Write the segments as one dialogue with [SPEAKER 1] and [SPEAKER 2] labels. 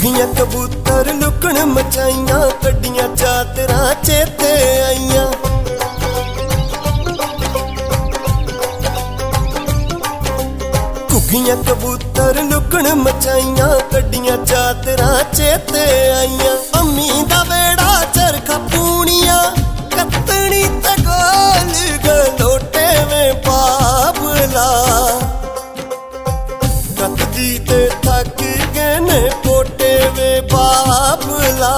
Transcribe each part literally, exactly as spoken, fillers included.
[SPEAKER 1] घुगियां कबूतर लुकण मचाइयां, कड्डियां चादरां चेते आइयां। घुगियां कबूतर लुकण मचाइयां, कड्डियां चादरां चेते आइयां। अम्मी दा वेड़ा चरखा पूनियां, कत्तनी ते गोल गलोटे में बाबला। कतदी ते थक गए ने पोटे वे बाबला।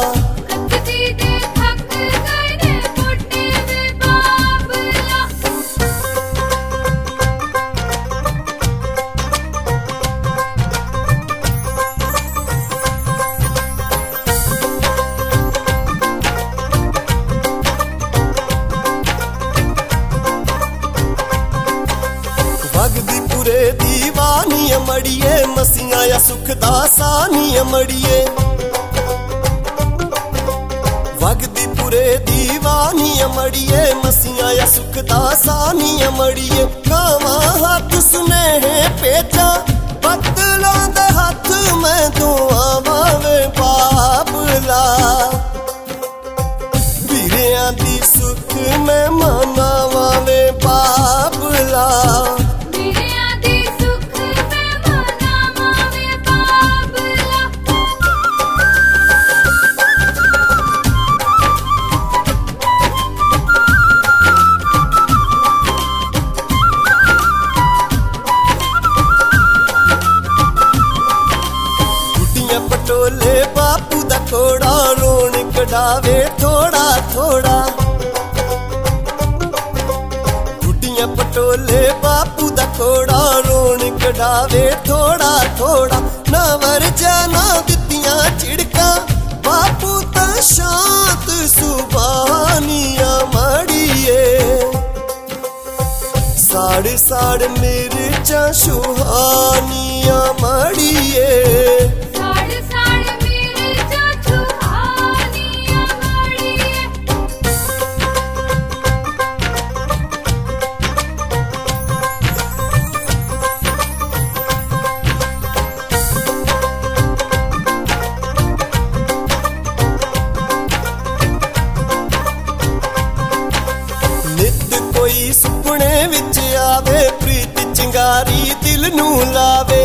[SPEAKER 1] भगदी पुरे दीवानी मड़िए, मसिया या सुख दा सानी मड़िए। भगदी पुरे दीवानी मड़िए, मसिया या सुख दा सानी मड़िए। कावा हाथ सुनेहे पेचा, बदलों दे हाथ में दुआवां वे बाबला। वीरियां दी सुख में मनावां वे बाबला। पटोले बापू दा कोड़ा, रोन कढ़ावे थोड़ा थोड़ा। गुड्डियां पटोले बापू दा कोड़ा, रोन कढ़ावे थोड़ा थोड़ा। ना वर जाना दित्तियां झिड़का, बापू ता शांत सुबानिया मड़िए। साड़ साड़ मिर्चा सुहानिया मड़िए। कोई सुपने विच आवे, प्रीत चिंगारी दिल नू लावे।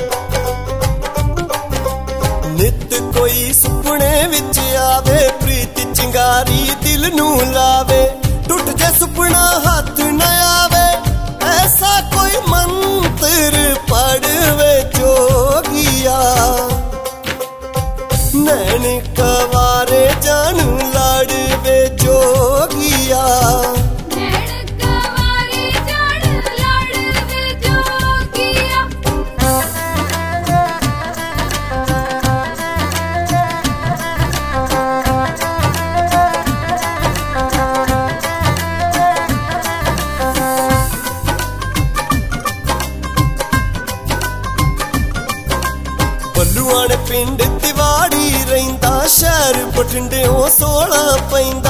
[SPEAKER 1] नित कोई सुपने विच आवे, प्रीत चिंगारी दिल नू लावे। टूट जे सुपना हाथ न आवे, ऐसा कोई मंत्र पढ़वे जोगिया। नैन कवारे जानू लाड़वे जोगिया। बलुआण पिंड तिवाड़ी रहिंदा, शहर बठिंडियों सोला पैंदा।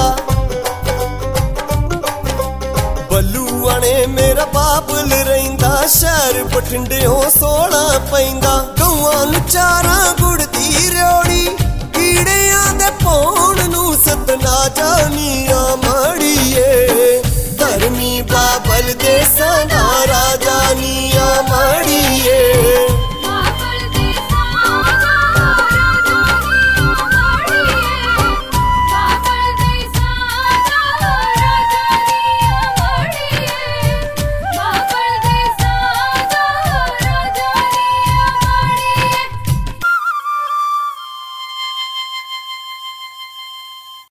[SPEAKER 1] बलुआणे मेरा बाबल रहिंदा, शहर बठिंडियों सोला पैंदा। गौआं नूं चारां गुड़ दी रयोड़ी, कीड़ियां दे पौण नूं सतना जानिया मड़िए।